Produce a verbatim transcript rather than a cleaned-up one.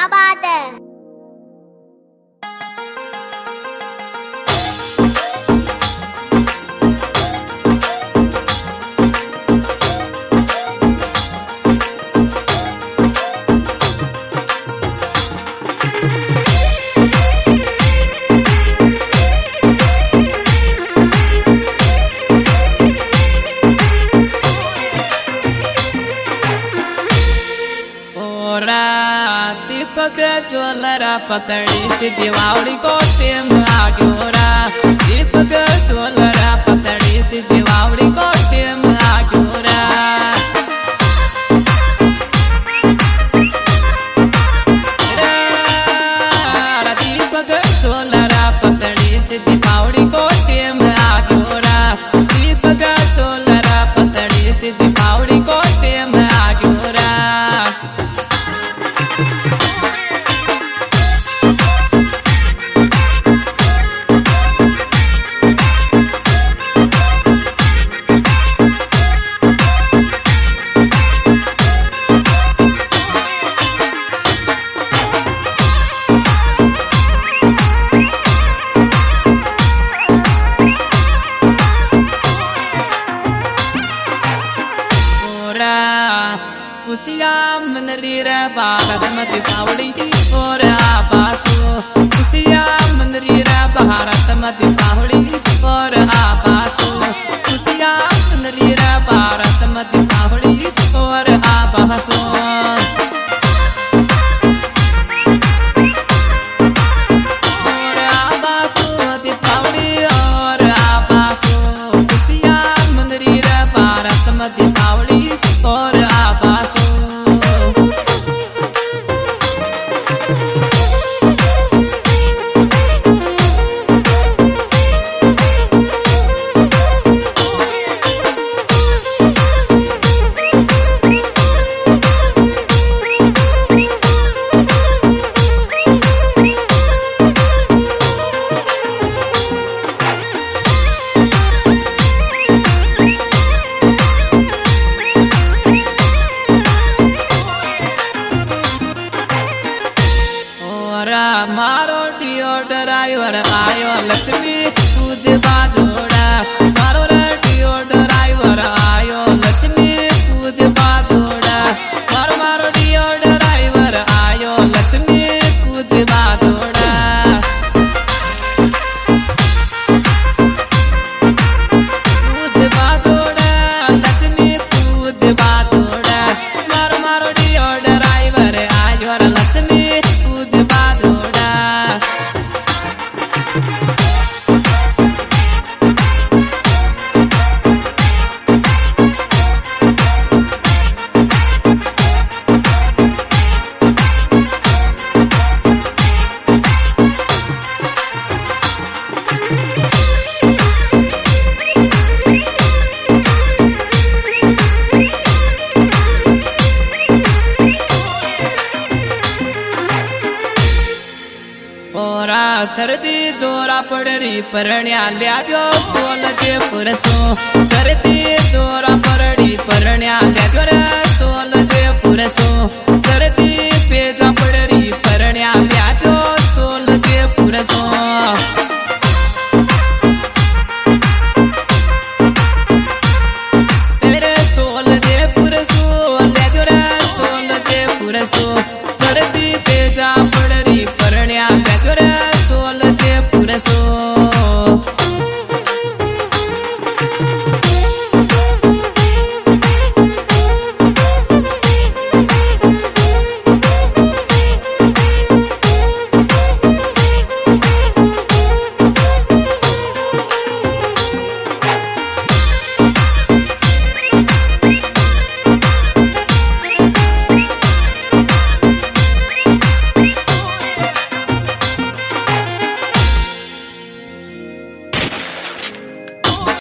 बात है। दीपक ज्वलरा पतड़ी से दिवावड़ी कोटे में आग्योरा। दीपक ज्वलरा पतड़ी से दिवावड़ी कोटे में आग्योरा। दीपक ज्वलरा पतड़ी से दिवावड़ी कोटे में आग्योरा। दीपक ज्वलरा पतड़ी से दिवावड़ी कोटे में आग्योरा। खुशिया मनरी रे भारत में दीपावली की और आबासो। खुशिया मनरी रे भारत में दीपावली और आबासो। खुशिया मनरी रे भारत में दीपावली और आबासो। और आबासो दीपावली और आबासो। खुशिया मनरी रे भारत में दीपावली और आबासो। मारो डियो ड्राइवर आयो लक्ष्मी तुझे बाजोड़ा। मारो डियो ड्राइवर आयो लक्ष्मी तुझे बाजोड़ा। मारो मारो डियो ड्राइवर आयो लक्ष्मी तुझे बाजोड़ा। तुझे बाजोड़ा लक्ष्मी तुझे बाजोड़ा। मारो मारो डियो ड्राइवर आयो लक्ष्मी तुझे बाजोड़ा। सर्दी जोरा पड़री परण्या लिया दो सोल जे पुरसो। सर्दी